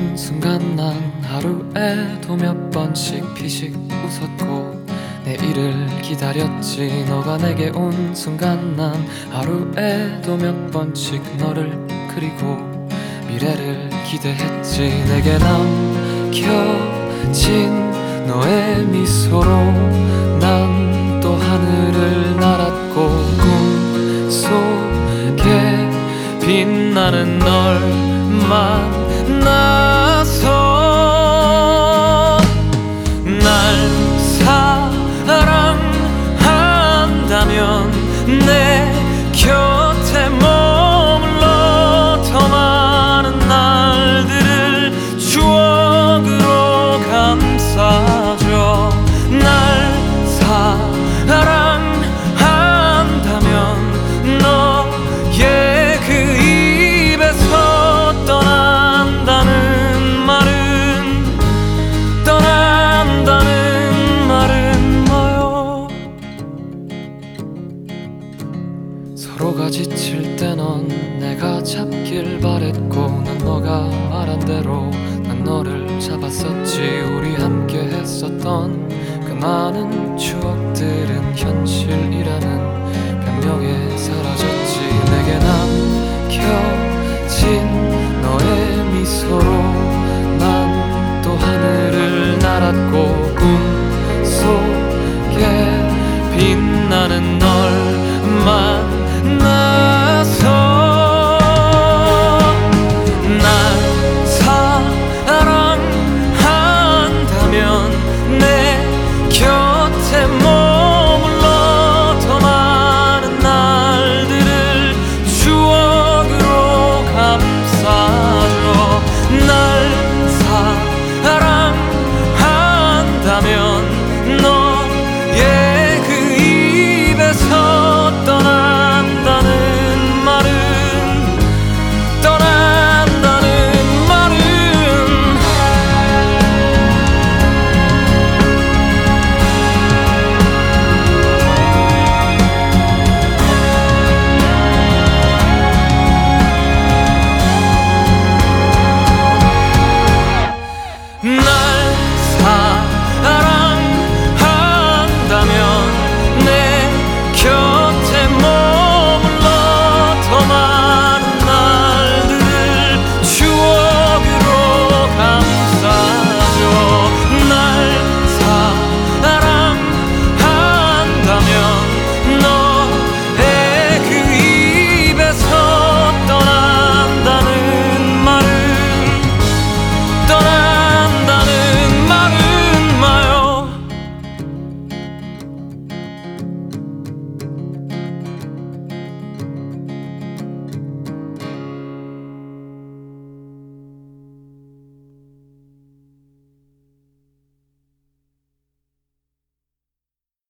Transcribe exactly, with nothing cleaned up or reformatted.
온 순간 난 하루에도 몇 번씩 피식 웃었고 내일을 기다렸지. 너가 내게 온 순간 난 하루에도 몇 번씩 너를 그리고 미래를 기대했지. 내게 남겨진 너의 미소로 난 또 하늘을 날았고 꿈속에 빛나는 널 만나서 날 사랑한다면 내 곁에 머물러 더 많은 날들을 추억으로 감싸줘. 날 사랑한다면 너의 그 입에서 떠난다는 말은 떠난다는 말은 뭐요. 서로가 지칠 때 넌 내가 잡길 바랬고 난 너가 말한 대로 난 너를 잡았었지. 우리 함께 했었던 그 많은 추억